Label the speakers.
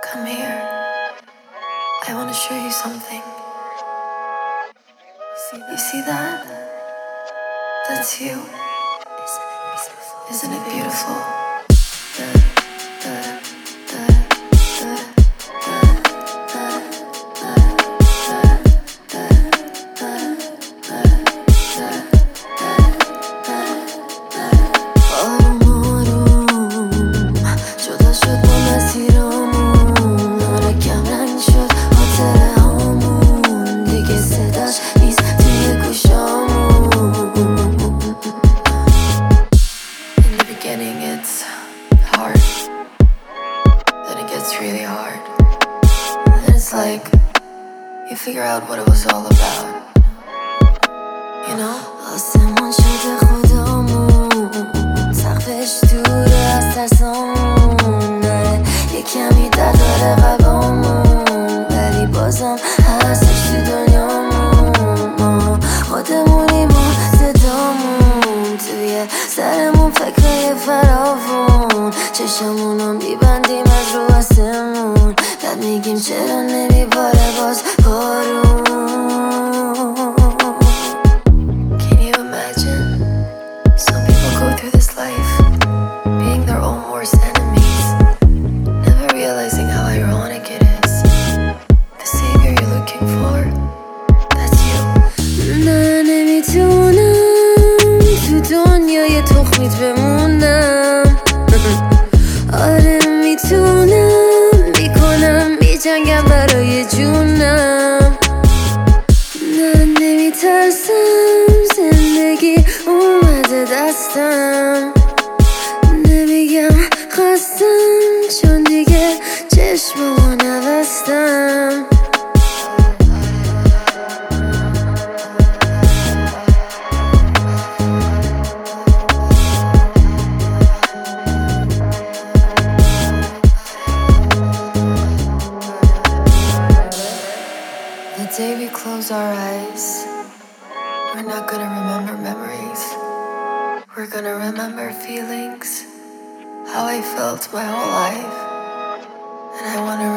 Speaker 1: Come here. I want to show you something. You see that? That's you. Isn't it beautiful? It's hard, then it gets really hard, and it's like you figure out what it was all about, you know?
Speaker 2: آسمون شده خدامون سقفش دوره از ترسامون داره یه کمی در داره قبامون ولی بازم هستش تو دنیامون ما خودمونیم و صدامون توی سرمون فکرهای فراوون چشمونو میبندیم از رو آسمون بعد میگیم چرا نمیباره باز بارون.
Speaker 1: Can you imagine? Some people go through this life being their own worst enemies, never realizing how ironic it is. The savior you're looking for, that's you.
Speaker 2: نه نمیتونم تو دنیای تخمیت بمونم آره میتونم میکنم میجنگم برای جونم نه نمیترسم زندگی اومده دستم نمیگم خستم چون دیگه چشممو نبستم.
Speaker 1: The day we close our eyes, we're not gonna remember memories. We're gonna remember feelings, how I felt my whole life. And I wanna